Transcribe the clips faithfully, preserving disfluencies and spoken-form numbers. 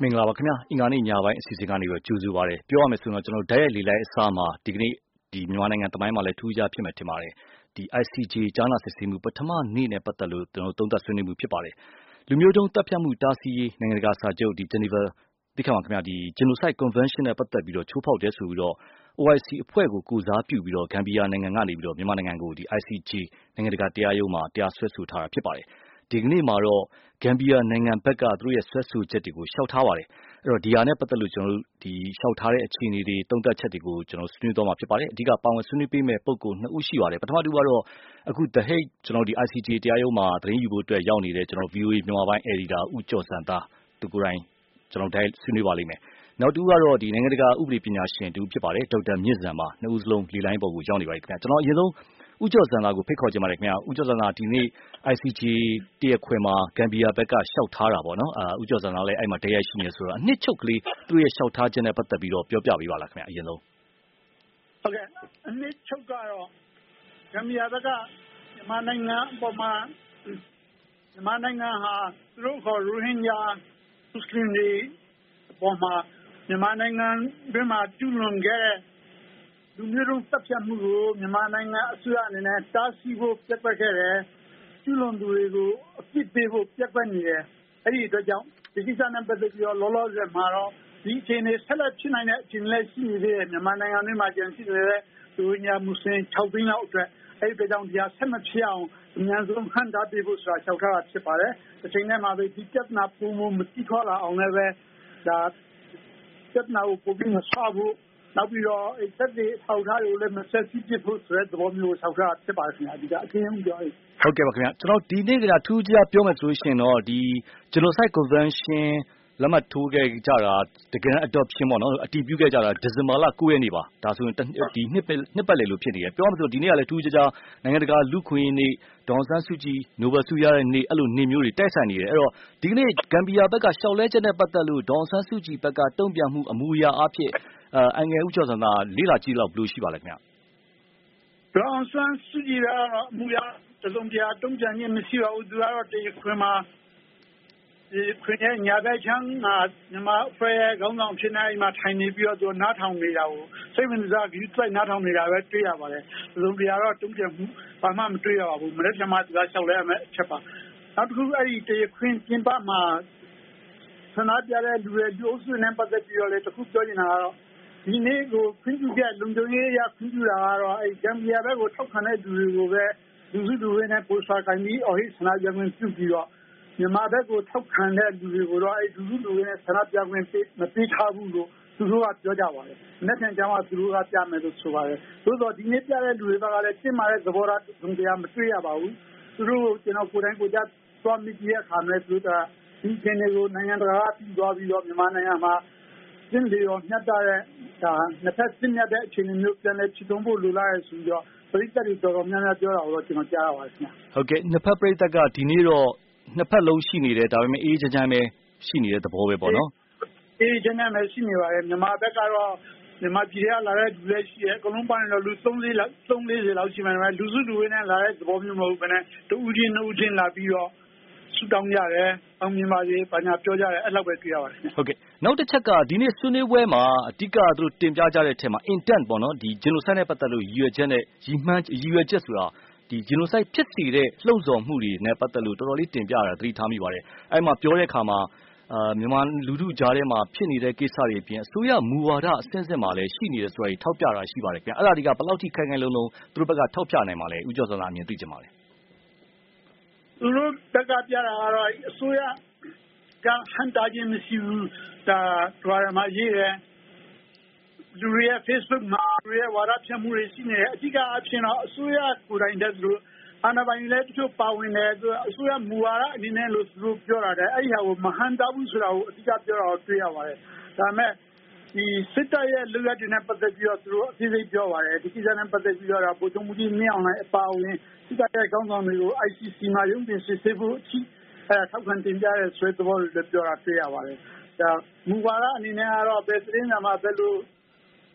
မင်္ဂလာပါခင်ဗျာအင်္ဂါနေ့ညပိုင်းအစီအစဉ်ကနေပြီးကြိုဆိုပါရစေပြောရမယ်ဆိုရင်တော့ကျွန်တော်ဓာတ်ရိုက်လေလိုက်အစားမှာဒီကနေ့ဒီမြန်မာနိုင်ငံတမိုင်းမှာလည်းထူးခြားဖြစ်မယ်ထင်ပါတယ်ဒီ I C J ကြားနာစစ်ဆေးမှုပထမနေ့နဲ့ပတ်သက်လို့ကျွန်တော်သုံးသပ်ဆွေးနွေးမှုဖြစ်ပါတယ်လူမျိုးတုံးတပ်ဖြတ်မှုတားဆီးရေးနိုင်ငံတကာစာချုပ်ဒီ Geneva ဒီခါမှာခင်ဗျာဒီ Genocide Convention နဲ့ပတ်သက်ပြီးတော့ချိုးဖောက်တယ်ဆိုပြီးတော့ O I C အဖွဲ့ကိုကိုစားပြုပြီးတော့ဂမ်ဘီယာနိုင်ငံကနေပြီးတော့မြန်မာနိုင်ငံကိုဒီ I C J နိုင်ငံတကာတရားရုံးမှာတရားစွဲဆိုထားတာဖြစ်ပါတယ်ဒီကနေ့မှာတော့ဂမ်ဘီယာနိုင်ငံဘက်ကသူတို့ရဲ့ဆွဲဆိုချက်တွေကိုရှောက်ထားပါတယ်အဲ့တော့ဒီဟာနဲ့ပတ်သက်လို့ကျွန်တော်တို့ဒီရှောက်ထားတဲ့အခြေအနေတွေတုံ့တက်ချက်တွေကိုကျွန်တော်ဆွေးနွေးသွားမှာဖြစ်ပါတယ်အဓိကပါဝင်ဆွေးနွေးပေးမယ့်ပုဂ္ဂိုလ်နှစ်ဦးရှိပါတယ်ပထမတူကတော့အခု The Hague ကျွန်တော်ဒီ I C J တရားရုံးမှာသတင်းယူဖို့အတွက်ရောက်နေတဲ့ကျွန်တော် V O A မြန်မာပိုင်း Editor ဦးကျော်စံသားသူကိုယ်တိုင်ကျွန်တော်တိုင်းဆွေးနွေးပါလိမ့်မယ်နောက်တူကတော့ဒီနိုင်ငံတကာဥပဒေပညာရှင်တူဖြစ်ပါတယ်ဒေါက်တာမြင့်စံပါနှစ်ဦးစလုံးလေလိုင်းပေါ်ကိုရောက်နေပါပြီခင်ဗျကျွန်တော်အရင်ဆုံးဦးကျော်စံသားကိုဖိတ်ခေါ်ချင်ပါတယ်ခင်ဗျာဦးကျော်စံသားဒီနေ့ I C J တရားခွင်မှာဂမ်ဘီယာဘက်ကရှောက်ထားတာပေါ့နော်အာဦးကျော်စံသားလည်းအဲ့မှာတရားရှိနေဆိုတော့အနှစ်ချုပ်ကလေးသူ့ရဲ့ရှောက်ထားခြင်းနဲ့ပတ်သက်ပြီးတော့ပြောပြပေးပါလားခင်ဗျာအရင်ဆုံးဟုတ်ကဲ့အနှစ်ချုပ်ကတော့ဂမ်ဘီယာဘက်ကမြန်မာနိုင်ငံအပေါ်မှာမြန်မာနိုင်ငံဟာသူတို့ခေါ်ရိုဟင်ဂျာမွတ်စလင်တွေအပေါ်မှာမြန်မာနိုင်ငံဘက်မှာကျူးလွန်ခဲ့တဲ့လူမျိုးတုံးတပ်ဖြတ်မှုကိုမြန်မာနိုင်ငံအစိုးရအနေနဲ့တားဆီးဖို့ပြတ်ပတ်ခဲ့တယ်ကျူးလွန်သူတွေကိုအပြစ်ပေးဖို့ပြတ်ပတ်နေတယ်အဲ့ဒီအတွက်ကြောင့်ဒီကိစ္စနဲ့ပတ်သက်ပြီးတော့လောလောဆယ်မှာတော့ဒီအခြေအနေဆက်လက်ဖြစ်နိုင်တဲ့အခြေအနေလည်းရှိနေသေးတယ်မြန်မာနိုင်ငံတွင်းမှာကျန်ရှိနေတဲ့လူညာမွတ်စလင်၆သိန်းလောက်အတွက်အဲ့ဒီအတွက်ကြောင့်ဒီဟာဆက်မဖြစ်အောင်အများဆုံးဟန်တာပေးဖို့ဆိုတာလျှောက်ထားတာဖြစ်ပါတယ်အချိန်နဲ့မှာပဲဒီပြဿနာပုံမမတိခေါ်လာအောင်လည်းပဲဒါပြဿနာကိုပုံပြီးမဆွားဖို့နောက်ပြီးတော့အဲ့သက်တွေထောက်ထားတွေကိုလည်းမဆက်စီးပြဖို့ဆိုတဲ့သဘောမျိုးဆောက်ထားဖြစ်ပါတယ်ခင်ဗျာဒီကအချင်းချင်းပြောရဟုတ်ကဲ့ပါခင်ဗျာကျွန်တော်ဒီနေ့ကထူးခြားပြောမယ်ဆိုလို့ရှိရင်တော့ဒီ Genocide Convention လက်မှတ်ထိုးခဲ့ကြတာတကယ် adoption ပေါ့နော်အတည်ပြုခဲ့ကြတာဒီဇင်ဘာလ၉ရက်နေ့ပါဒါဆိုရင်ဒီနှစ်နှစ်ပတ်လည်လို့ဖြစ်နေတယ်ပြောမှဆိုဒီနေ့ကလည်းထူးခြားခြားနိုင်ငံတကာလူခွင့်နေ့ဒေါ်ဆန်းစုကြည်နိုဘယ်ဆုရတဲ့နေ့အဲ့လိုနေ့မျိုးတွေတိုက်ဆိုင်နေတယ်အဲ့တော့ဒီကနေ့ဂမ်ဘီယာဘက်ကရှောက်လဲချက်နဲ့ပတ်သက်လို့ဒေါ်ဆန်းစုကြည်ဘက်ကတုံ့ပြန်မှုအမူအရာအဖြစ်အဲအငယ်ဦးကျော်စံသာလေးလာကြည့်လောက်ဘယ်လိုရှိပါလဲခင်ဗျဒေါ်ဆန်းစုကြည်ကတော့အမူအရာတစုံတရာတုံ့ပြန်ခြင်းမရှိပါဘူးသူကတော့ဒီခွင်မှာဒီခွင့်ရဲ့ညာဘက်ချမ်းကမြန်မာအဖွဲ့ရဲ့ခေါင်းဆောင်ဖြစ်နေအိမ်မှာထိုင်နေပြီးတော့သူနားထောင်နေတာကိုစိတ်ဝင်စားပြီးစိုက်နားထောင်နေတာပဲတွေ့ရပါတယ်။ဒီလိုပြရတော့တုံ့ပြန်မှုဘာမှမတွေ့ရပါဘူး။မနေ့ကမှသူကလျှောက်လဲရမယ်အချက်ပါ။နောက်တစ်ခုအဲ့ဒီတရခွင့်ပြင်ပမှာဆန္ဒပြတဲ့လူတွေဒီအုပ်စုနဲ့ပတ်သက်ပြီးတော့လေတခုပြောနေတာကတော့ဒီနေ့ကိုခွင့်ပြုတဲ့လုံခြုံရေးရခွင့်ပြုတာကတော့အဲ့ဂမ်ဘီယာဘက်ကိုထောက်ခံတဲ့လူတွေကိုပဲလူစုလူဝေးနဲ့ပို့ဆောင်ပြီးအော်ဟစ်ဆန္ဒပြခွင့်ပြုပြီးတော့မြန်မာဘက်ကိုထောက်ခံတဲ့လူတွေကိုတော့အဲ့လူလူလူနဲ့ဆန္ဒပြခွင့်မပေးထားဘူးလို့သူတို့ကပြောကြပါတယ်။လက်ခံကြောင်းကသူတို့ကပြမယ်လို့ဆိုပါတယ်။သို့တော့ဒီနေ့ပြတဲ့လူတွေကလည်းပြင်မာတဲ့သဘောထားတုံ့ပြန်မတွေ့ရပါဘူး။သူတို့ကျွန်တော်ကိုယ်တိုင်ကိုယ်ကျသွားမိတဲ့အခါမှာသူတို့ကဒီချင်းတွေကိုနိုင်ငံတကာကပြီးသွားပြီးတော့မြန်မာနိုင်ငံမှာကျင်းလျော်ညှက်တဲ့ဒါနှစ်ဖက်စစ်မြတ်တဲ့အခြေအနေမျိုးပြန်လည်ဖြစ်ထွန်းဖို့လိုလားရဆိုပြီးတော့ပြည်သက်တွေတော်တော်များများပြောတာကိုတော့ကျွန်တော်ကြားရပါတယ်ခင်ဗျ။ဟုတ်ကဲ့နှစ်ဖက်ပြည်သက်ကဒီနေ့တော့နှစ်ဖက်လုံးရှိနေတယ်ဒါပေမဲ့အေးချမ်းချမ်းပဲရှိနေတဲ့သဘောပဲပေါ့နော်အေးချမ်းချမ်းပဲရှိနေပါတယ်မြန်မာဘက်ကတော့မြန်မာပြည်ကလာတဲ့လူတွေရှိတယ်အကုန်လုံးပိုင်းတော့လူသုံးလေးလောက်သုံးလေးစီလောက်ရှိမှတယ်လူစုလူဝေးနဲ့လာတဲ့သဘောမျိုးမဟုတ်ဘဲနဲ့တူဦးချင်းနှုတ်ချင်းလာပြီးတော့ဆူတောင်းကြတယ်အောင်မြင်ပါစေဘာညာပြောကြတယ်အဲ့လောက်ပဲတွေ့ရပါတယ်ဟုတ်ကဲ့နောက်တစ်ချက်ကဒီနေ့ဆွေးနွေးပွဲမှာအဓိကသူတို့တင်ပြကြတဲ့အထက်မှာ intent ပေါ့နော်ဒီ genocide နဲ့ပတ်သက်လို့ရည်ရွယ်ချက်နဲ့ရည်မှန်းရည်ရွယ်ချက်ဆိုတာဒီ genocide ဖြစ်စေတဲ့လှုံ့ဆော်မှုတွေနဲ့ပတ်သက်လို့တော်တော်လေးတင်ပြတာသတိထားမိပါတယ်အဲ့မှာပြောတဲ့အခါမှာအာမြန်မာလူထုကြားထဲမှာဖြစ်နေတဲ့ကိစ္စတွေအပြင်အစိုးရမူဝါဒအဆင့်ဆင့်မှာလည်းရှိနေတယ်ဆိုတာကြီးထောက်ပြတာရှိပါတယ်ခင်ဗျအဲ့ဒါဒီကဘယ်လောက်ထိခိုင်ခိုင်လုံလုံသူတို့ဘက်ကထောက်ပြနိုင်မှာလဲဦးကျော်စောသာအမြင်သိချင်ပါတယ်သူတို့ဘက်ကပြတာကတော့အစိုးရကဟန်တာခြင်းမရှိဘူးဒါတွာရမှာရေးတယ်လူတွေရဲ့ Facebook မှာလူတွေရဲ့ဝါဒဖြန့်မှုတွေရှိနေတယ်အဓိကအဖြစ်တော့အစိုးရကိုယ်တိုင်တည်းသူတို့အာဏာပိုင်လည်းတချို့ပါဝင်တယ်သူအစိုးရမူဝါဒအနေနဲ့လို့သူတို့ပြောတာတယ်အဲ့ဒီဟာကိုမဟန်တာဘူးဆိုတာကိုအဓိကပြောတာကိုတွေ့ရပါတယ်ဒါပေမဲ့ဒီစစ်တပ်ရဲ့လူရက်တွေနဲ့ပတ်သက်ပြီးတော့သူတို့အသေးစိတ်ပြောပါတယ်ဒီကိစ္စနဲ့ပတ်သက်ပြီးတော့ဗိုလ်ချုပ်မှုကြီးမင်းအောင်လှိုင်အပါအဝင်စစ်တပ်ရဲ့ခေါင်းဆောင်တွေကို I C C မှာရုံးတင်စစ်ဆေးဖို့အထိအဲထောက်ခံတင်ပြတဲ့ဆွဲသဘောတွေပြောတာတွေ့ရပါတယ်ဒါမူဝါဒအနေနဲ့ကတော့ဘယ်သတင်းမှဘယ်လိုဟ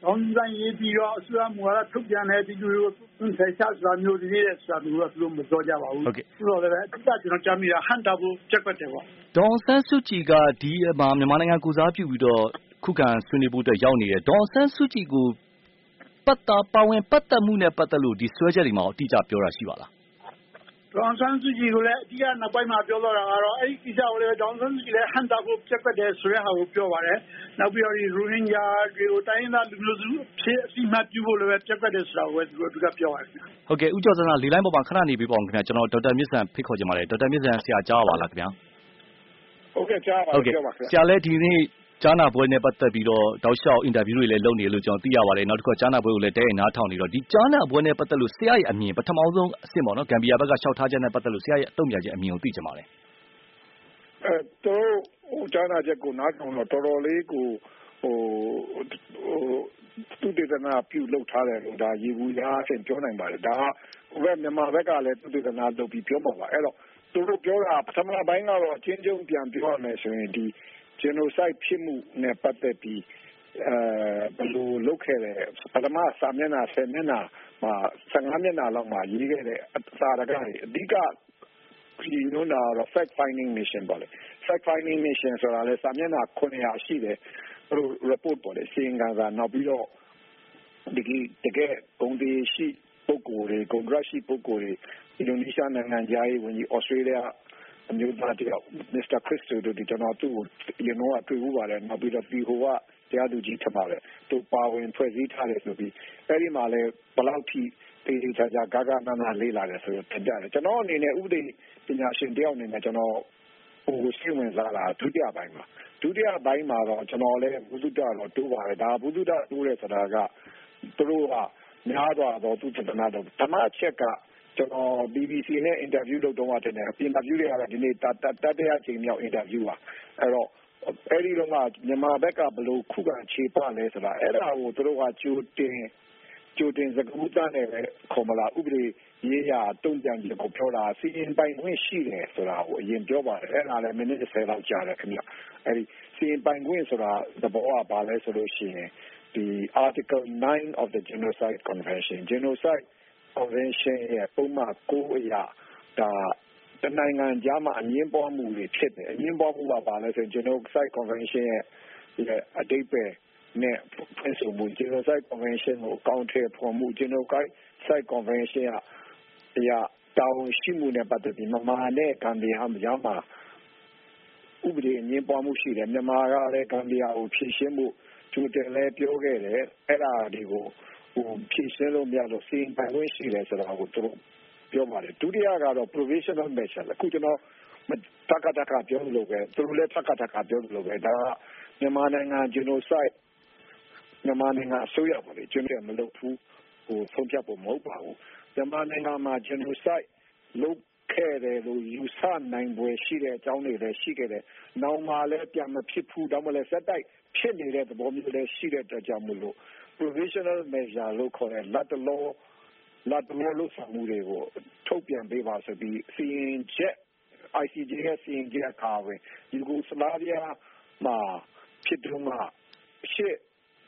ခေါင်းစံရေးပြီးတော့အစိုးရမူဝါဒထုတ်ပြန်တဲ့ဒီလိုမျိုးဆက်ချစွာမျိုးတွေတဲ့ဆိုတာမျိုးကသူတို့မပြောကြပါဘူး။ဆိုတော့လည်းအဓိကကျွန်တော်ကြားမိတာဟန်တာဖို့ချက်ွက်တယ်ပေါ့။ဒေါ်အောင်ဆန်းစုကြည်ကဒီမှာမြန်မာနိုင်ငံကိုစားပြုပြီးတော့ခုခံဆွေးနွေးဖို့အတွက်ရောက်နေတယ်။ဒေါ်အောင်ဆန်းစုကြည်ကိုပတ်တာပါဝင်ပတ်သက်မှုနဲ့ပတ်သက်လို့ဒီဆွဲချက်တွေမှာအတိအကျပြောတာရှိပါလားဒေါ်အောင်ဆန်းစုကြည်ကိုလည်းအဓိကနောက်ပိုင်းမှာပြောတော့တာကတော့အဲ့ဒီကိစ္စကိုလည်းဒေါ်အောင်ဆန်းစုကြည်လည်းဟန်တာဖို့ပြက်ကွက်တယ်ဆိုတဲ့ဟာကိုပြောပါတယ်နောက်ပြီးတော့ဒီရိုဟင်ဂျာတွေကိုတိုင်းရင်းသားလူမျိုးစုဖြစ်အစီအမံပြုဖို့လည်းပြက်ကွက်တယ်ဆိုတာကိုသူတို့ကပြောပါတယ်ဟုတ်ကဲ့ဦးကျော်စန်းလေးလိုင်းပေါ်မှာခဏနေပြီးပေါ့ခင်ဗျာကျွန်တော်ဒေါက်တာမြင့်စံဖိတ်ခေါ်ချင်ပါတယ်ဒေါက်တာမြင့်စံဆရာကြားပါလားခင်ဗျာဟုတ်ကဲ့ကြားပါပြောပါခင်ဗျာဆရာလည်းဒီနေ့ကြားနာပွဲနဲ့ပတ်သက်ပြီးတော့တောက်လျှောက်အင်တာဗျူးတွေလည်းလုပ်နေလို့ကျွန်တော်သိရပါတယ်နောက်တစ်ခါကြားနာပွဲကိုလည်းတဲရင်နားထောင်နေတော့ဒီကြားနာပွဲနဲ့ပတ်သက်လို့ဆရာရဲ့အမြင်ပထမဆုံးအဆင့်ပေါ့နော်ဂမ်ဘီယာဘက်ကလျှောက်ထားချက်နဲ့ပတ်သက်လို့ဆရာရဲ့အတုံ့ပြန်ချက်အမြင်ကိုသိချင်ပါတယ်အဲတော့ဟိုကြားနာချက်ကိုနားထောင်တော့တော်တော်လေးကိုဟိုဟိုသူတေသနာပြုလုပ်ထားတယ်လို့ဒါရေဘူးရားအဆင့်ပြောနိုင်ပါတယ်ဒါဟိုဘက်မြန်မာဘက်ကလည်းသူတေသနာလုပ်ပြီးပြောမှာပါအဲ့တော့သူတို့ပြောတာပထမပိုင်းကတော့အချင်းချင်းပြန်ပြောရမယ်ဆိုရင်ဒီgenocide ဖြစ်မှုနဲ့ပတ်သက်ပြီးအဲဘယ်လိုလုပ်ခဲ့တယ်ပထမစာမျက်နှာဆယ်မျက်နှာမှာဆယ်ငါးမျက်နှာလောက်မှာရေးခဲ့တဲ့အစာရကတွေအဓိကဒီလိုနာတော့ fact finding mission ပေါ့လေ fact finding mission ဆိုတာလဲစာမျက်နှာခုနှစ်ရာရှိတယ်သူတို့ report ပေါ့လေစီရင်ခံစာနောက်ပြီးတော့ဒီတကယ်ဂုဏ်သေးရှိပုဂ္ဂိုလ်တွေဂုဏ်ရရှိပုဂ္ဂိုလ်တွေအင်ဒိုနီးရှားနိုင်ငံသားရေးဝန်ကြီးဩစတြေးလျအမျိုးသားတယောက်မစ္စတာခရစ်စတိုတို့ဒီကျွန်တော်သူ့ကိုရင်းနှီးအတွေ့အကြုံပါတယ်နောက်ပြီးတော့ဒီဟိုကတရားသူကြီးထပ်ပါတယ်သူပါဝင်ဖွဲ့စည်းထားတယ်ဆိုပြီးအဲဒီမှာလည်းဘယ်လောက်ထိတေးသေးချာချာဂါဂနာနာလေးလာတယ်ဆိုတော့တင်ပြတယ်ကျွန်တော်အနေနဲ့ဥပဒေပညာရှင်တယောက်အနေနဲ့ကျွန်တော်ဟိုစိတ်ဝင်စားတာဒုတိယပိုင်းမှာဒုတိယပိုင်းမှာတော့ကျွန်တော်လည်းဘုဒ္ဓတော့တိုးပါတယ်ဒါဘုဒ္ဓတိုးတယ်ဆိုတာကသူတို့ကများသွားတော့သူတဒနာတော့ဓမ္မချက်ကကျွန်တော် B B C နဲ့ interview လုပ်တော့တယ်အပြင် interview တွေကတော့ဒီနေ့တတရချိန်မြောက် interview ပါအဲ့တော့အဲ့ဒီတော့ကမြန်မာဘက်ကဘလို့ခုခံခြေပလဲဆိုတာအဲ့ဒါကိုသူတို့ကကြိုတင်ကြိုတင်စကားသားနဲ့ပဲခေါ်မလားဥပဒေရေးရာတုံ့ပြန်ချက်ကိုပြောတာစီရင်ပိုင်ခွင့်ရှိတယ်ဆိုတာကိုအရင်ပြောပါတယ်အဲ့ဒါလည်းမိနစ်ဆယ်လောက်ကြာတယ်ခင်ဗျအဲ့ဒီစီရင်ပိုင်ခွင့်ဆိုတာသဘောကဘာလဲဆိုလို့ရှိရင်ဒီ article nine of the genocide convention genocide convention ရဲ့ပုံမှန်ကိုအရာဒါတနိုင်ငံကြားမှာအငင်းပွားမှုတွေဖြစ်တယ်အငင်းပွားမှုကဘာလဲဆိုရင် genocide convention ရဲ့အဓိပ္ပာယ်နဲ့ဖွင့်ဆိုမှု genocide convention ကိုအကောင့်ထဲပေါ်မှု genocide convention အရာတောင်းရှိမှုနဲ့ပတ်သက်ပြီးမြန်မာနဲ့ဂမ်ဘီယာမှာကြားမှာဥပဒေအငင်းပွားမှုရှိတယ်မြန်မာကလည်းဂမ်ဘီယာကိုဖြည့်ရှင်းမှုသူတယ်လည်းပြောခဲ့တယ်အဲ့ဒါတွေကိုဟိုဖြည့်ရှင်းလို့မရလို့စီရင်ပိုင်ခွင့်ရှိတယ်ဆိုတာကိုသူတို့ပြောပါတယ်ဒုတိယကတော့ provisional measure အခုကျွန်တော်တက္ကသကပြောလို့ပဲသူတို့လည်းတက္ကသကပြောလို့ပဲဒါကမြန်မာနိုင်ငံ genocide မြန်မာနိုင်ငံအစိုးရပေါ့လေကျွန်တော်မလုပ်ဘူးဟိုဆုံးဖြတ်ဖို့မဟုတ်ပါဘူးမြန်မာနိုင်ငံမှာ genocide လုပ်ခဲ့တယ်လို့ယူဆနိုင်ပွဲရှိတဲ့အကြောင်းတွေလည်းရှိခဲ့တယ်နောက်မှလည်းပြန်မဖြစ်ဘူးတော့မလဲစက်တိုက်ဖြစ်နေတဲ့သဘောမျိုးလည်းရှိတဲ့အတွက်ကြောင့်မလို့ provisional measure လို့ခေါ်တဲ့လက်တလောလက်တလောလို့ဆောင်မှုတွေကိုထုတ်ပြန်ပေးပါဆိုပြီးစီရင်ချက် I C J ရဲ့စီရင်ချက်ကာဝင်ယူဂိုစလာဗီးယားမှာဖြစ်တော့မှရှေ့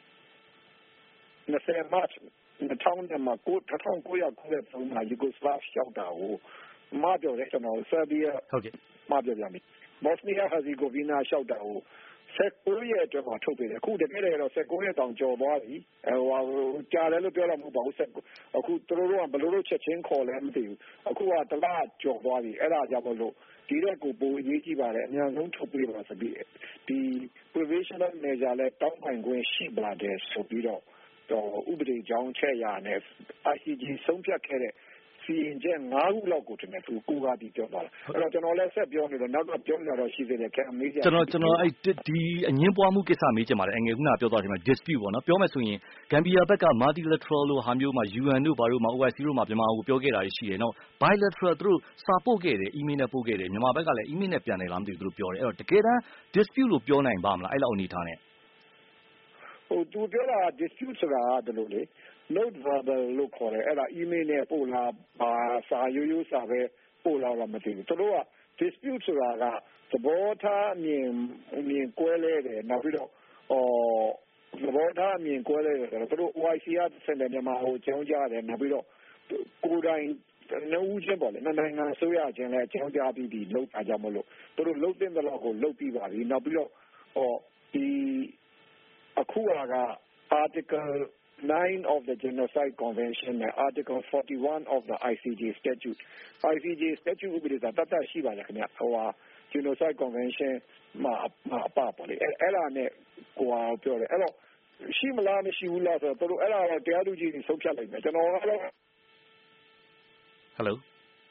နှစ်ဆယ်မတ်နှစ်ထောင်နဲ့မှာကိုတစ်ထောင်ကိုရကိုရပုံမှာယူဂိုစလာဗီးရောက်တာကိုမပြောရဲကျွန်တော်ဆာဗီးယားဟုတ်ကဲ့မပြောပြမယ်ဘော့စနီးယားဟာဇီဂိုဗီနာရောက်တာကိုဆက်ကိုရအတွက်မှာထုတ်ပေးတယ်အခုတကယ်တော့ဆက်ကိုရတောင်ကြော်သွားပြီဟိုကြားတယ်လို့ပြောရမှာမဟုတ်ပါဘူးဆက်အခုသူတို့ကဘယ်လိုလုပ်ချက်ချင်းခေါ်လဲမသိဘူးအခုကတလားကြော်သွားပြီအဲ့ဒါကြောင့်မလို့ဒီရက်ကိုပိုအရေးကြီးပါတယ်အများဆုံးထုတ်ပေးပါဆိုပြီးဒီ provisional measure လဲတောင်းပန်ခွင့်ရှိပါတယ်ဆိုပြီးတော့တော့ဥပဒေကြောင်းချက်ရနဲ့ I C J ဆုံးဖြတ်ခဲ့တဲ့စီရင်ချက်၅ခုလောက်ကိုတင်တယ်သူကိုကပြီးပြောပါလားအဲ့တော့ကျွန်တော်လည်းဆက်ပြောနေတော့နောက်တော့ပြောနေတော့ရှိသေးတယ်ခင်ဗျာမေးကြကျွန်တော်ကျွန်တော်အဲ့ဒီအငင်းပွားမှုကိစ္စမေးချင်ပါတယ်အငယ်ခုနပြောသွားတယ်မှာ dispute ပေါ့နော်ပြောမယ်ဆိုရင်ဂမ်ဘီယာဘက်က multilateral လို့ဟာမျိုးမှာ U N တို့ဘာတို့မှာ O I C တို့မှာမြန်မာကိုပြောခဲ့တာရှိတယ်နော် bilateral သူတို့စာပို့ခဲ့တယ် email နဲ့ပို့ခဲ့တယ်မြန်မာဘက်ကလည်း email နဲ့ပြန်တယ်လားမသိဘူးသူတို့ပြောတယ်အဲ့တော့တကယ်တမ်း dispute လို့ပြောနိုင်ပါမလားအဲ့လောက်အနေထားနဲ့ဟိုသူပြောတာ dispute ဆိုတာကဘယ်လိုလဲnote verbal လို့ခေါ်တယ်အဲ့ဒါ email နဲ့ပို့လာပါစာရိုးရိုးစာပဲပို့လာတော့မသိဘူးသူတို့က dispute ဆိုတာကသဘောထားအမြင်အမြင်ကွဲလဲတယ်နောက်ပြီးတော့ဟောသဘောထားအမြင်ကွဲလဲတယ်ဆိုတော့သူတို့ O I C ကဆင်တယ်မြန်မာကိုအကြောင်းကြားတယ်နောက်ပြီးတော့ကိုယ်တိုင်နှုတ်ချင်းပေါ့လေနိုင်ငံအစိုးရချင်းလည်းအကြောင်းကြားပြီးဒီလောက်အားကြောင့်မလို့သူတို့လှုပ်တဲ့တော့ကိုလှုပ်ပြီးပါပြီနောက်ပြီးတော့ဟောဒီအခုက Article nine of the Genocide Convention နဲ့ Article forty-one of the I C J Statute I C J Statute ဥပဒေကတတ်တတ်ရှိပါလေခင်ဗျဟိုဟာ Genocide Convention မှာအပပါလေအဲ့ဒါနဲ့ကိုယ်ပြောတယ်အဲ့တော့ရှိမလားမရှိဘူးလားဆိုတော့သူတို့အဲ့ဒါတော့တရားသူကြီးတွေဆုံးဖြတ်လိုက်မယ်ကျွန်တော်ကတော့ Hello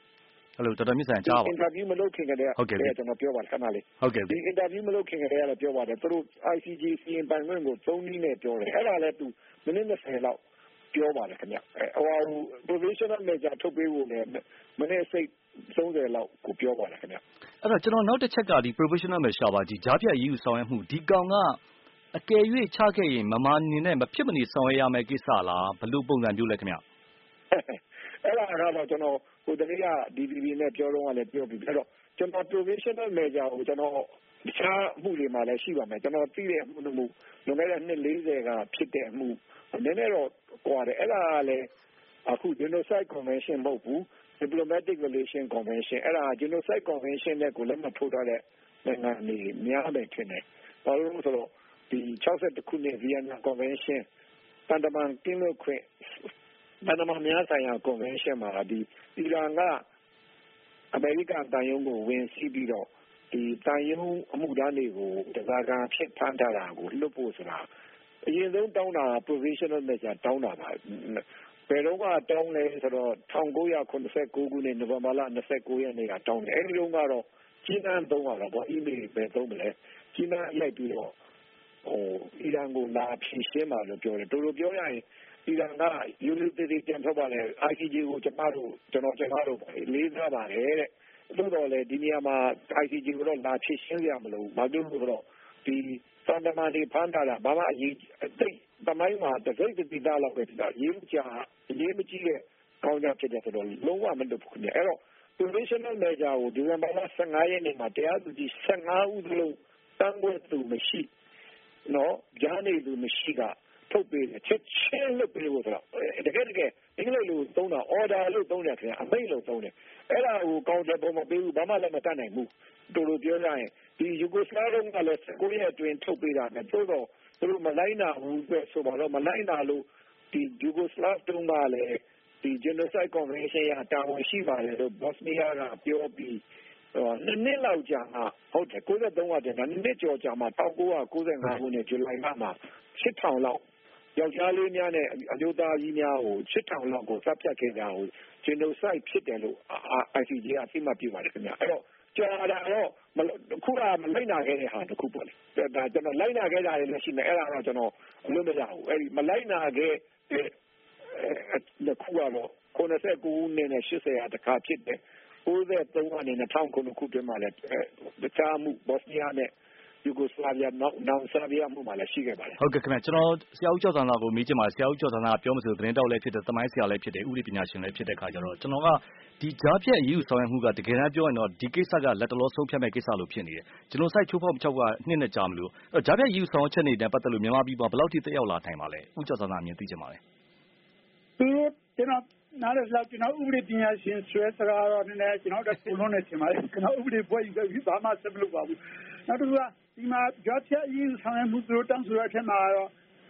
Hello တော်တော်မြင့်ဆိုင်ကြားပါ interview မလုပ်ခင်ကတည်းကဟုတ်ကဲ့ကျွန်တော်ပြောပါတယ်ခဏလေးဟုတ်ကဲ့ဒီ interview မလုပ်ခင်ကတည်းကလည်းပြောပါတယ်သူတို့ I C J စီရင်ပိုင်ခွင့်ကိုသုံးနည်းနဲ့ပြောတယ်အဲ့ဒါလည်းသူမိနစ်twentyလောက်ပြောပါတယ်ခင်ဗျဟို provisional measure ထုတ်ပေးဖို့လည်းမိနစ်စိတ်thirtyလောက်ကိုပြောပါတယ်ခင်ဗျအဲ့တော့ကျွန်တော်နောက်တစ်ချက်ကဒီ provisional measure ပါကြီးကြားဖြတ်အရေးယူဆောင်ရွက်မှုဒီကောင်ကအကယ်၍ချခဲ့ရင်မမာနေနဲ့မဖြစ်မနေဆောင်ရွက်ရမယ့်ကိစ္စလားဘယ်လိုပုံစံမျိုးလဲခင်ဗျအဲ့ဒါကတော့ကျွန်တော်ဟိုတနေ့က D P P နဲ့ပြောတော့လည်းပြောပြီးအဲ့တော့ကျွန်တော် provisional measure ကိုကျွန်တော်တခြားအမှုတွေမှာလည်းရှိပါမယ်ကျွန်တော်သိတဲ့အမှုမှုလွန်ခဲ့တဲ့နှစ်fortyကဖြစ်တဲ့အမှုနည်းနည်းတော့ကွာတယ်အဲ့ဒါကလည်းအခု Genocide Convention မဟုတ်ဘူး Diplomatic Relation Convention အဲ့ဒါ Genocide Convention နဲ့ကိုလည်းမထိုးထားတဲ့နိုင်ငံတွေများတယ်ထင်တယ်ဘာလို့လဲဆိုတော့ဒီsixty-oneခုနှစ် Vienna Convention တန်တမန်ကင်းလွတ်ခွင့်တန်တမန်များဆိုင်ရာ Convention မှာဒီအီရန်ကအမေရိကန်တန်ယုံကိုဝင်စီးပြီးတော့ဒီတန်ယုံအမှုသားတွေကိုတစားကဖြစ်ဖမ်းထားတာကိုလွတ်ဖို့ဆိုတာအရင်ဆုံးတောင်းတာ provisional measure တောင်းတာပါဘယ်တော့ကတောင်းလဲဆိုတော့nineteen seventy-nineခုနှစ်နိုဝင်ဘာလtwenty-nineရက်နေ့ကတောင်းတယ်အဲဒီတုန်းကတော့ကြီးနှံသုံးရတော့ဗော email ပဲသုံးမလဲကြီးနှံရိုက်ပြီးတော့ဟိုအီရန်ကိုလာဖြည့်ရှင်းပါလို့ပြောတယ်တို့လိုပြောရရင်အီရန်ကယူနီတီတီပြန်ထွက်ပါလေ I C J ကိုကျမတို့ကျွန်တော်ကျမတို့လေးစားပါတယ်တဲ့တို့တော့လေဒီနေရာမှာ I C J ကိုတော့လာဖြည့်ရှင်းရမလို့ဘာလို့လဲဆိုတော့ဒီသံတမန်တွေဖမ်းထားတာဘာမှအရေးအသိတမိုင်းမှာတစိမ့်တတိသားလောက်ပဲဖြစ်တာရေးကြရေးမကြည့်တဲ့ကောင်းကြဖြစ်တဲ့ဆိုတော့လုံးဝမလုပ်ဘူးခင်ဗျအဲ့တော့ provisional measure ကိုဒီဇင်ဘာလfifteenရက်နေ့မှာတရားသူကြီးfifteenဦးလုံးတန်းခွဲသူမရှိနော်ကြားနေသူမရှိကထုတ်ပေးတယ်ချက်ချင်းလုပ်ပေးလို့ဆိုတော့တကယ်တကယ်အင်္ဂလိပ်လိုသုံးတာ order လို့သုံးတယ်ခင်ဗျအမိန့်လို့သုံးတယ်အဲ့ဒါကိုကောင်းတဲ့ပုံမပေးဘူးဘာမှလည်းမတတ်နိုင်ဘူးတို့လိုပြောရရင်ဒီယူဂိုစလာဗီးကလည်းကိုရီးယားအတွင်းထုတ်ပေးတာနဲ့တို့တော့သူတို့မလိုက်နာဘူးပဲဆိုတော့မလိုက်နာလို့ဒီယူဂိုစလာဗီးတုန်းကလည်းဒီ genocide convention ရတာဝန်ရှိပါတယ်လို့ဘော့စနီးယားကပြောပြီးနှစ်နှစ်လောက်ကြာမှဟုတ်တယ်ninety-threeကတည်းကနှစ်ကျော်ကြာမှnineteen ninety-fiveခုနှစ်ဇူလိုင်လမှာsix thousandလောက်ယောက်ျားလေးများနဲ့အမျိုးသားကြီးများကိုsix thousandလောက်ကိုတပ်ဖြတ်ခဲ့ကြကို genocide ဖြစ်တယ်လို့ I C J ကအသိမှတ်ပြုပါတယ်ခင်ဗျအဲ့တော့ကြာတာတော့ခုကမလိုက်နာခဲ့တဲ့ဟာတစ်ခုပေါ့လေဒါကျွန်တော်လိုက်နာခဲ့တာလည်းရှိမယ်အဲ့ဒါတော့ကျွန်တော်အလို့မရဘူးအဲ့ဒီမလိုက်နာခဲ့တဲ့ခုကတော့ninety-nineခုနှစ်နဲ့eightyရာတခါဖြစ်တယ်ninety-threeကနေtwo thous00ခုနှစ်ခုတည်းမှာလည်းတခြားမှုဘော့စနီးယားနဲ့ယူဂိုစလာဗီးယားနောက်နောက်ဆာဗီးယားမှုမှာလည်းရှိခဲ့ပါတယ်ဟုတ်ကဲ့ခင်ဗျကျွန်တော်ဆရာဦးကျော်သန်းသာကိုမေးချင်ပါတယ်ဆရာဦးကျော်သန်းသာကပြောမစလို့သတင်းတောက်လည်းဖြစ်တယ်သမိုင်းဆရာလည်းဖြစ်တယ်ဥပဒေပညာရှင်လည်းဖြစ်တဲ့ခါကျတော့ကျွန်တော်ကဒီကြားဖြတ်အရေးယူဆောင်ရွက်မှုကတကယ်တမ်းပြောရင်တော့ဒီကိစ္စကလက်တလောဆုံးဖြတ်မဲ့ကိစ္စလို့ဖြစ်နေတယ်ကျွန်တော်စိုက်ချိုးဖောက်ချောက်ကနှစ်နဲ့ကြာမလို့အဲကြားဖြတ်အရေးယူဆောင်ရွက်ချက်တွေနဲ့ပတ်သက်လို့မြန်မာပြည်မှာဘယ်လောက်ထိတက်ရောက်လာနိုင်ပါလဲဦးကျော်သန်းသာအမြင်သိချင်ပါတယ်သူကျွန်တော်နားလည်လောက်ကျွန်တော်ဥပဒေပညာရှင်ဆွဲစကားတော့နည်းနည်းကျွန်တော်တို့ပုံလုံးနေချင်ပါတယ်ကျွန်တော်ဥပဒေဘွဲ့ယူပြီးဘာမှဆက်မလုပ်ပါဘူးနောက်တစ်ခုကဒီမှာကြားဖြတ်အရေးယူဆောင်ရွက်မှုသူတို့တောင်းဆိုတဲ့အထက်မှာတော့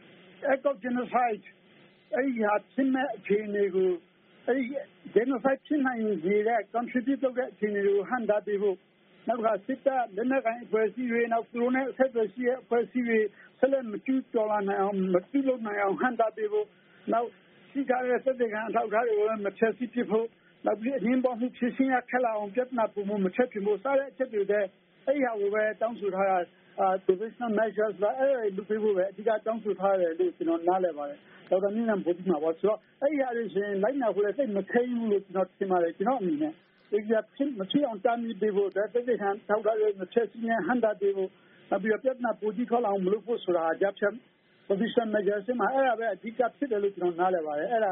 act of genocide အဲ့ဒီဟာဖြစ်မဲ့အခြေအနေကိုအဲ့ဒီ genocide ဖြစ်နိုင်တဲ့ contribute လုပ်တဲ့အခြေအနေကိုဟန်တာပေးဖို့နောက်ကစစ်တပ်လက်နက်ကိုင်အဖွဲ့အစည်းတွေနောက်သူတို့နဲ့ဆက်သွယ်ရှိတဲ့အဖွဲ့အစည်းတွေဆက်လက်မကျူးကျော်လာနိုင်အောင်မပြုလုပ်နိုင်အောင်ဟန်တာပေးဖို့နောက်ရှိကြတဲ့စတဲ့ကအထောက်အထားတွေကိုမချက်စီဖြစ်ဖို့နောက်ပြီးအရင်းပေါ်မှုဖြစ်ရှင်းရခက်လာအောင်ပြဿနာပုံမမချက်ဖြစ်ဖို့စတဲ့အချက်တွေတဲ့အဲ့ဟာကိုပဲတောင်းဆိုထားတာ provisional measures လာအဲ့ဒီလူတွေပဲအဓိကတောင်းဆိုထားတယ်လို့ကျွန်တော်နားလည်ပါတယ်ဒေါက်တာမြင့်နိုင်ဗိုလ်ကြီးမှာပါဆိုတော့အဲ့ဒီအရေးရှင်လိုက်နာဖို့လည်းစိတ်မခဲဘူးလို့ကျွန်တော်ထင်ပါတယ်ကျွန်တော်အမြင်နဲ့ဒီကဖြစ်မဖြစ်အောင်တားမြစ်ပေးဖို့တဲ့တဲ့ခံထောက်ထားတဲ့မချက်စီနဲ့ဟန်တာပေးဖို့နောက်ပြီးပြဿနာပူကြီးခေါ်အောင်မလုပ်ဖို့ဆိုတာကြပ်ချက် provisional measures မှာအဲ့ဒါပဲအဓိကဖြစ်တယ်လို့ကျွန်တော်နားလည်ပါတယ်အဲ့ဒါ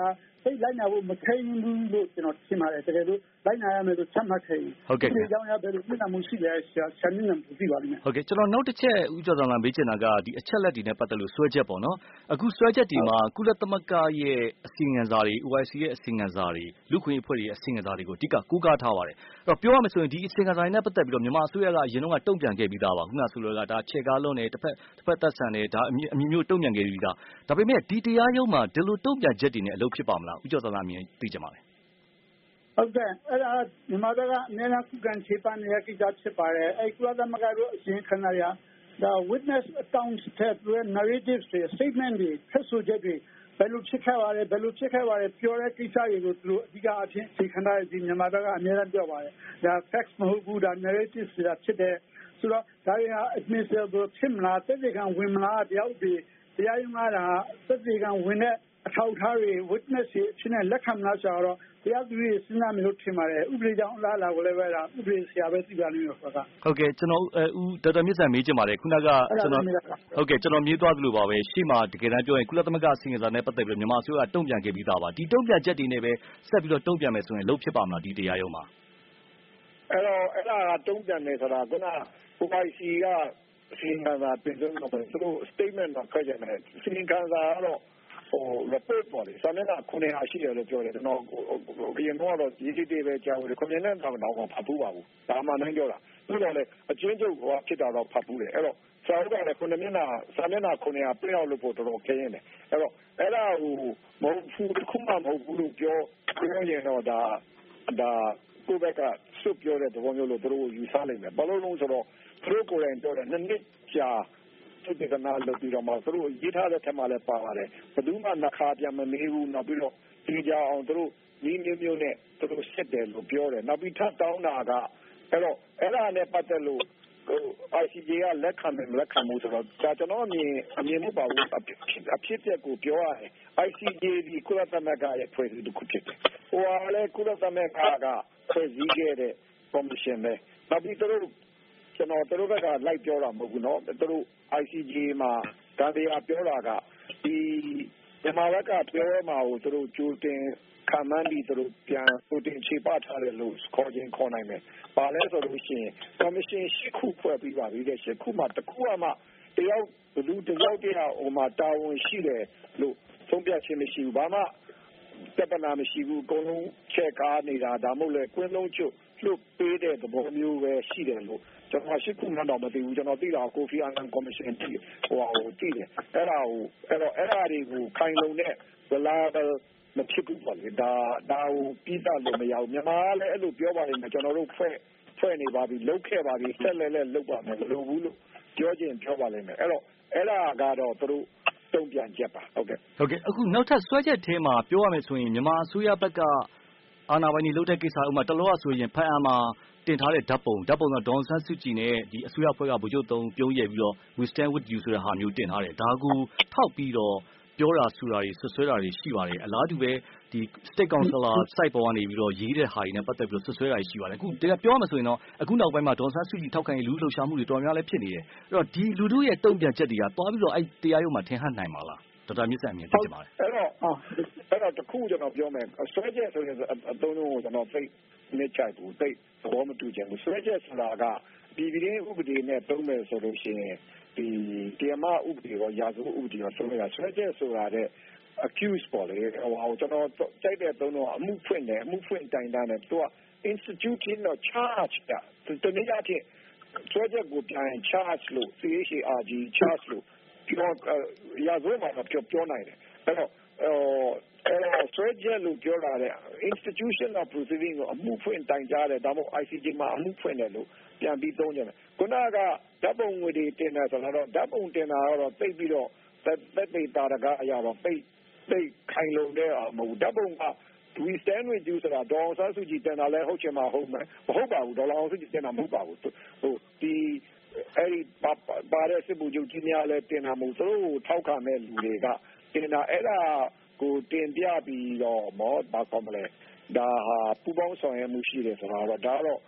စိတ်လိုက်နာဖို့မခဲရင်ဘူးလို့ကျွန်တော်ထင်ပါတယ်တကယ်လို့လိုက်နာရမယ်လို့ချမှတ်ခဲ့ရင်ဟုတ်ကဲ့ဒီကြောင့်ရဘယ်လိုပြဿနာမရှိလဲဆရာဆရာမြင့်လည်းသိပါလိမ့်မယ်ဟုတ်ကဲ့ကျွန်တော်နောက်တစ်ချက်ဦးကျော်ဆောင်လာမေးချင်တာကဒီအချက်လက်တွေနဲ့ပတ်သက်လို့ဆွဲချက်ပေါ့နော်အခုဆွဲချက်ဒီမှာကုလသမဂ္ဂရဲ့အစီအငံစာတွေ O I C ရဲ့အစီအငံစာတွေလူခွင့်အဖွဲ့တွေရဲ့အစီအငံစာတွေကိုအဓိကကိုးကားထားပါတယ်အဲ့တော့ပြောရမယ်ဆိုရင်ဒီအစီအငံစာတွေနဲ့ပတ်သက်ပြီးတော့မြန်မာအစိုးရကအရင်ကတုံ့ပြန်ခဲ့ပြီးသားပါခုနဆိုလိုကဒါချေကားလုံးနဲ့တစ်ဖက်တစ်ဖက်သက်ဆန်နဲ့ဒါအမျိုးတုံ့ပြန်ခဲ့ပြီးသားဒါပေမဲ့ဒီတရားရုံးမှာဒီလိုတုံ့ပြန်ချက်တွေနဲ့အလုပ်ဖြစ်ပါမလားဦးကျော်ဆောင်လာမြင်သိကြပါမယ်ဟုတ်ကဲ့အဲ့ဒါမြန်မာဘက်ကအများအားကုကန်ချေပနေတဲ့ကိစ္စဖြစ်ပါတယ်အဲ့ကုလသမဂ္ဂတို့အရင်ခဏရဒါ witness account တဲ့ narrative တွေ statement တွေဖက်ဆိုချက်တွေဘယ်လိုဖြစ်ခဲ့ပါလဲဘယ်လိုဖြစ်ခဲ့ပါလဲပြောတဲ့ကိစ္စတွေကိုသူတို့အဓိကအဖြစ်သိခဏရဒီမြန်မာဘက်ကအများအားပြောပါတယ်ဒါ facts မဟုတ်ဘူးဒါ narrative တွေဖြစ်တဲ့ဆိုတော့ဒါတွေက admissible ဖြစ်မလားသက်သေခံဝင်မလားတရားဥပဒေတရားရုံးကဒါသက်သေခံဝင်တဲ့အထောက်အထားတွေ witness တွေအဖြစ်နဲ့လက်ခံမလားဆိုတော့တရားသူကြီးစဉ်းစားမယ်လို့ထင်ပါတယ်ဥပဒေကြောင့်အလားအလာကိုလည်းပဲဒါဥပဒေဆရာပဲသိပါလိမ့်မယ်ဆိုတာဟုတ်ကဲ့ကျွန်တော်ဦးဒေါက်တာမြင့်စံမေးချင်ပါတယ်ခုနကကျွန်တော်ဟုတ်ကဲ့ကျွန်တော်မြေးသွားသလိုပါပဲရှေ့မှာတကယ်တမ်းပြောရင်ကုလသမဂ္ဂအစည်းအဝေးနဲ့ပတ်သက်ပြီးမြန်မာအစိုးရတုံ့ပြန်ခဲ့ပြီးသားပါဒီတုံ့ပြန်ချက်တွေနဲ့ပဲဆက်ပြီးတော့တုံ့ပြန်မယ်ဆိုရင်လုပ်ဖြစ်ပါမလားဒီတရားရုံးမှာအဲ့တော့အဲ့ဒါကတုံ့ပြန်တယ်ဆိုတာက O I C ကအစီအမံစာပြင်ဆုံးတော့သူတို့ statement တော့ဖွဲ့ကြတယ်အစီအမံစာကတော့ဟို report ပေါ်တယ်စာမျက်နှာခုနှစ်ရာရှိတယ်လို့ပြောတယ်ကျွန်တော်အရင်ကတော့ရေးကြည့်တယ်ပဲကြားတယ်ကွန်မြူနတီတော့တော့ဖတ်ဘူးပါဘူးဒါမှနိုင်ပြောတာပြီးတော့လေအချင်းချုပ်ဟောဖြစ်တာတော့ဖတ်ဘူးတယ်အဲ့တော့စာအုပ်ကလည်းခုနှစ်မျက်နှာစာမျက်နှာခုနှစ်ရာပြအောင်လို့ပို့တော်တော်ခင်းနေတယ်အဲ့တော့အဲ့ဒါဟိုမဟုတ်ဘူးတစ်ခုမှမဟုတ်ဘူးလို့ပြောပြောရင်တော့ဒါဒါကိုယ့်ဘက်ကစွတ်ပြောတဲ့သဘောမျိုးလို့သူတို့ယူဆနိုင်တယ်ဘာလို့လဲဆိုတော့သူတို့ကိုယ်တိုင်ပြောတယ်နှစ်နှစ်ကြာသူတကနာလုပ်ပြီးတော့မှသူတို့ရေးထားတဲ့ထက်မှလည်းပါပါတယ်ဘယ်သူမှနှခါပြန်မမေးဘူးနောက်ပြီးတော့ဒီကြအောင်သူတို့ဒီမျိုးမျိုးနဲ့သူတို့စစ်တယ်လို့ပြောတယ်နောက်ပြီးထပ်တောင်းတာကအဲ့တော့အဲ့ဒါနဲ့ပတ်သက်လို့ဟို I C J ကလက်ခံတယ်လက်ခံမှုဆိုတော့ဒါကျွန်တော်အမြင်အမြင်မပါဘူးအဖြစ်အဖြစ်အပျက်ကိုပြောရတယ် I C J ဒီကုလသမဂ္ဂရဲ့ဖွဲ့စည်းတစ်ခုဖြစ်တယ်ဟိုအားလည်းကုလသမဂ္ဂကဖွဲ့စည်းခဲ့တဲ့ commission ပဲနောက်ပြီးသူတို့ကျွန်တော်တို့ဘက်ကလိုက်ပြောတာမဟုတ်ဘူးเนาะသူတို့ I C J မှာဒါတရားပြောတာကဒီမြန်မာဘက်ကပြောမှာကိုသူတို့ကြိုတင်ခံမှန်းပြီးသူတို့ပြန်ကြိုတင်ခြေပထားတယ်လို့ခေါ်ခြင်းခေါ်နိုင်တယ်။ဘာလဲဆိုလို့ရှိရင် commission ရှစ်ခုဖွဲ့ပြီးပါပြီတဲ့ရှစ်ခုမှာတစ်ခုမှတယောက်ဘလူတယောက်တယောက်ဟိုမှာတာဝန်ရှိတယ်လို့သုံးပြခြင်းမရှိဘူး။ဘာမှတပနာမရှိဘူးအကုန်လုံးချက်ကားနေတာဒါမှမဟုတ်လေကွင်းလုံးချုပ်လွတ်ပေးတဲ့သဘောမျိုးပဲရှိတယ်လို့ကျွန်တော်ရှိခုမှတော့မသိဘူးကျွန်တော်သိတာကိုဖီအာနန်ကော်မရှင်တီဟိုဟိုတည်တယ်အဲ့ဒါကိုအဲ့တော့အဲ့ဒါတွေကိုခိုင်လုံတဲ့ reliable မဖြစ်ဘူးပေါ့လေဒါဒါကိုပြီးသားလို့မရဘူးမြန်မာကလည်းအဲ့လိုပြောပါလိမ့်မယ်ကျွန်တော်တို့ဖွဲ့ဖွဲ့နေပါပြီလုတ်ခဲ့ပါပြီဆက်လဲလဲလုတ်ပါမယ်မလိုဘူးလို့ပြောခြင်းပြောပါလိမ့်မယ်အဲ့တော့အဲ့ဒါကတော့သူတို့တုံ့ပြန်ချက်ပါဟုတ်ကဲ့ဟုတ်ကဲ့အခုနောက်ထပ်ဆွဲချက်ထဲမှာပြောရမယ်ဆိုရင်မြန်မာအစိုးရဘက်ကအာဏာပိုင်တွေလုပ်တဲ့ကိစ္စဥပမာတလောကဆိုရင်ဖန်အံမှာတင်ထားတဲ့ဓာတ်ပုံဓာတ်ပုံကဒေါ်ဆန်းစုကြည်နဲ့ဒီအစိုးရဖွဲ့ကဗိုလ်ချုပ်သုံးပြုံးရပြီးတော့ we stand with you ဆိုတဲ့ဟာမျိုးတင်ထားတယ်ဒါကိုထောက်ပြီးတော့ပြောတာဆိုတာတွေဆွဆွဲတာတွေရှိပါတယ်အလားတူပဲဒီ state councilor site ပေါ်ကနေပြီးတော့ရေးတဲ့ဟာတွေနဲ့ပတ်သက်ပြီးတော့ဆွဆွဲတာရှိပါတယ်အခုတကယ်ပြောရမယ်ဆိုရင်တော့အခုနောက်ပိုင်းမှာဒေါ်ဆန်းစုကြည်ထောက်ခံရေးလူလှုပ်ရှားမှုတွေတော်များများလည်းဖြစ်နေတယ်အဲ့တော့ဒီလူတို့ရဲ့တုံ့ပြန်ချက်တွေကတွားပြီးတော့အဲ့တရားရုံးမှာထင်ဟပ်နိုင်ပါလားဒေါက်တာမြင့်စံအမြင်သိချင်ပါတယ်အဲ့တော့အဲ့တော့တခုကျွန်တော်ပြောမယ်ဆွဲချက်ဆိုရင်အသုံးလုံးကိုကျွန်တော်သိနေချိုက်ဘူးသိသဘောမတူချင်ဘူးဆွဲချက်ဆိုတာကပြည်ပြည်ဥပဒေနဲ့သုံးမယ်ဆိုလို့ရှိရင်ဒီတရားမဥပဒေရောရာဇဝတ်ဥပဒေရောဆိုလို့ရဆွဲချက်ဆိုတာတဲ့ accuse ပေါ်လေဟိုကျွန်တော်ကြိုက်တဲ့သုံးတော့အမှုဖွင့်တယ်အမှုဖွင့်တိုင်တန်းတယ်သူက institution တော့ charge တာတနည်းအားဖြင့်ဆွဲချက်ကိုပြန် charge လို့ C H A R G charge လို့ပြောရာဇဝတ်မှာပြောပြောနိုင်တယ်အဲ့တော့အဲ့တော့ဆွဲချက်လို့ပြောလာတဲ့ institution of proceeding ကိုအမှုဖွင့်တိုင်ကြားတယ်ဒါမှမဟုတ် I C J မှာအမှုဖွင့်တယ်လို့ပြန်ပြီးသုံးကြတယ်ခုနကဓာတ်ပုံငွေတွေတင်တယ်ဆိုတော့ဓာတ်ပုံတင်တာကတော့သိပြီးတော့သက်သေတာရကအရာတော့သိသိခိုင်လုံတဲ့မဟုတ်ဓာတ်ပုံက we stand with you ဆိုတာဒေါ်အောင်ဆန်းစုကြည်တင်တာလဲဟုတ်ချင်မှဟုတ်မယ်မဟုတ်ပါဘူးဒေါ်အောင်ဆန်းစုကြည်တင်တာမဟုတ်ပါဘူးဟိုဒီအဲ့ဒီပါတဲ့စစ်ဗိုလ်ချုပ်ကြီးများလဲတင်တာမဟုတ်သူတို့ထောက်ခံတဲ့လူတွေကတင်တာအဲ့ဒါကိုတင်ပြပြီးတော့မောဘာကောမလဲဒါဟာပူပေါင်းဆောင်ရွက်မှုရှိတယ်ဆိုတာတော့ဒါတော့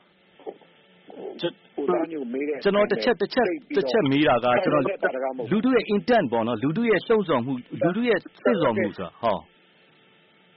ကျွန်တော်တစ်ချက်တစ်ချက်တစ်ချက်မေးတာကကျွန်တော်လူတို့ရဲ့ intent ပေါ့နော်လူတို့ရဲ့လှုံ့ဆော်မှုလူတို့ရဲ့စိတ်ဆော်မှုဆိုတာဟော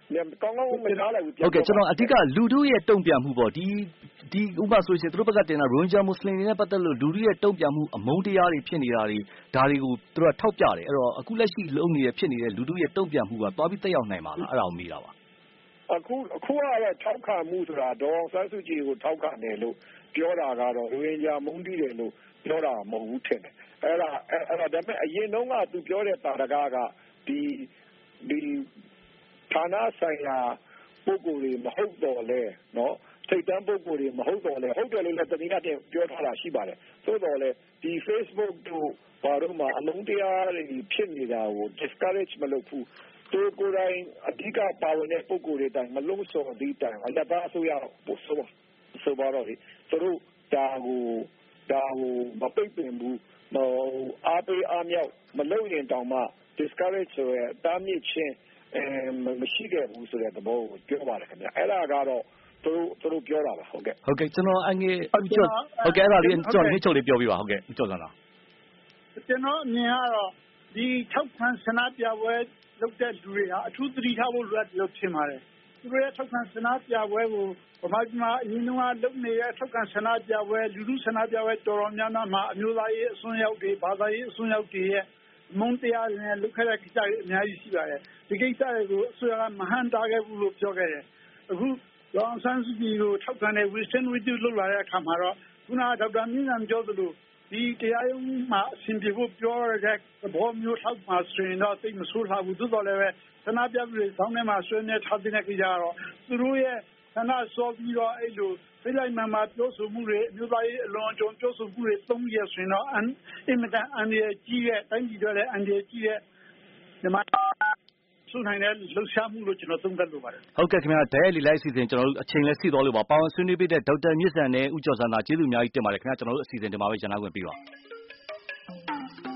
ကောင်းကောင်းမနားလိုက်ဘူးဟုတ်ကဲ့ကျွန်တော်အဓိကလူထုရဲ့တုံ့ပြန်မှုပေါ့ဒီဒီဥပမာဆိုရင်သူတို့ဘက်ကတင်တာရိုဟင်ဂျာမွတ်စလင်တွေနဲ့ပတ်သက်လို့လူထုရဲ့တုံ့ပြန်မှုအမုန်းတရားတွေဖြစ်နေတာတွေဒါတွေကိုသူတို့ကထောက်ပြတယ်အဲ့တော့အခုလက်ရှိလုံးနေတဲ့ဖြစ်နေတဲ့လူထုရဲ့တုံ့ပြန်မှုကသွားပြီးတက်ရောက်နိုင်ပါလားအဲ့ဒါကိုမေးတာပါအခုအခုကတော့ထောက်ခံမှုဆိုတာဒေါ်အောင်ဆန်းစုကြည်ကိုထောက်ခံတယ်လို့ပြောတာကတော့ရိုဟင်ဂျာမုန်းတီးတယ်လို့ပြောတာမဟုတ်ဘူးထင်တယ်အဲ့ဒါအဲ့ဒါဒါပေမဲ့အရင်တုန်းကသူပြောတဲ့တာရကကဒီဒီဌာနဆိုင်ရာပုဂ္ဂိုလ်တွေမဟုတ်တော့လဲနော်ထိတ်တန်းပုဂ္ဂိုလ်တွေမဟုတ်တော့လဲဟုတ်တယ်လို့လည်းတနည်းအားဖြင့်ပြောထားတာရှိပါတယ်သို့တော်လည်းဒီ Facebook တို့ဘာလို့မှအလုံးတရားတွေဖြစ်နေတာကို discourage မလုပ်ဘူးသူကိုယ်တိုင်အဓိကပါဝင်တဲ့ပုဂ္ဂိုလ်တွေတိုင်မလုံးစော်ဒီတိုင်အလကားဆိုရပို့ဆိုဆိုပါတော့ဒီသူတို့ဒါကိုဒါကိုမပိတ်ပင်ဘူးဟိုအားပေးအားမြောက်မလုပ်ရင်တောင်မှ discourage ဆိုရတာမြင့်ချင်းအဲမရှိခဲ့ဘူးဆိုတဲ့သဘောကိုပြောပါတယ်ခင်ဗျအဲ့ဒါကတော့သူတို့သူတို့ပြောတာပါဟုတ်ကဲ့ဟုတ်ကဲ့ကျွန်တော်အငယ်ဦးကျော်ဟုတ်ကဲ့အဲ့ဒါလေးကျွန်တော်နှိမ့်ချုပ်လေးပြောပြပါဟုတ်ကဲ့ဦးကျော်စံလားကျွန်တော်အမြင်ကတော့ဒီထောက်ခံဆန္ဒပြပွဲလုပ်တဲ့လူတွေဟာအထူးသတိထားဖို့လိုအပ်တယ်လို့ထင်ပါတယ်သူတို့ရဲ့ထောက်ခံဆန္ဒပြပွဲကိုဗမာပြည်မှာအရင်ကလုပ်နေတဲ့ထောက်ခံဆန္ဒပြပွဲလူလူဆန္ဒပြပွဲတော်တော်များများမှာအမျိုးသားရေးအစွန်းရောက်တွေဘာသာရေးအစွန်းရောက်တွေရဲ့မုန်းတရားတွေနဲ့လုပ်ခဲ့တဲ့ကိစ္စတွေအများကြီးရှိပါတယ်ဒီကိစ္စတွေကိုအစိုးရကမဟန်တာခဲ့ဘူးလို့ပြောခဲ့တယ်အခုဒေါအောင်ဆန်းစုကြည်ကိုထောက်ခံတဲ့ Western Video လုပ်လာတဲ့အခါမှာတော့ခုနကဒေါက်တာမြင့်စံပြောသလိုဒီတရားရုံးမှာအရှင်ပြေဖို့ပြောရတဲ့သဘောမျိုးထောက်မှာဆိုရင်တော့သိမဆိုးလှဘူးသို့တော်လည်းပဲဆန္ဒပြသူတွေဆောင်းထဲမှာဆွေးနွေးထားတဲ့ကိစ္စကတော့သူတို့ရဲ့ဆန္ဒစောပြီးတော့အဲ့လိုဖိလိုက်မှန်မှပြောဆိုမှုတွေအမျိုးသားရေးအလွန်အကျွံပြောဆိုမှုတွေသုံးရဆိုရင်တော့အင်မတန်အန္တရာယ်ကြီးတဲ့တိုင်းပြည်တွေလည်းအန္တရာယ်ကြီးတဲ့ဒီမှာဆိုနိုင်တဲ့လှုပ်ရှားမှုလို့ကျွန်တော်သုံးသပ်လိုပါတယ်ဟုတ်ကဲ့ခင်ဗျာဒဲလီလိုက်အစီအစဉ်ကျွန်တော်တို့အချိန်လဲစီသွားလို့ပါပါဝင်ဆွေးနွေးပေးတဲ့ဒေါက်တာမြင့်စံနဲ့ဦးကျော်စံသာကျေးဇူးအများကြီးတင်ပါတယ်ခင်ဗျာကျွန်တော်တို့အစီအစဉ်ဒီမှာပဲရန်နာခွင့်ပေးပါ